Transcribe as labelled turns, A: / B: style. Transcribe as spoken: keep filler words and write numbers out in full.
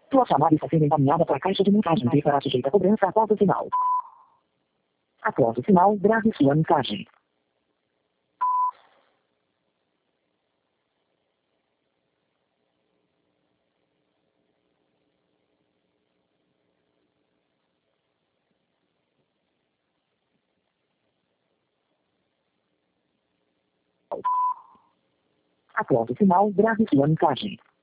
A: Sua chamada está sendo encaminhada para a caixa de mensagem e será sujeita a cobrança após o sinal. Após o sinal, grave sua mensagem. Após o sinal, grave sua mensagem.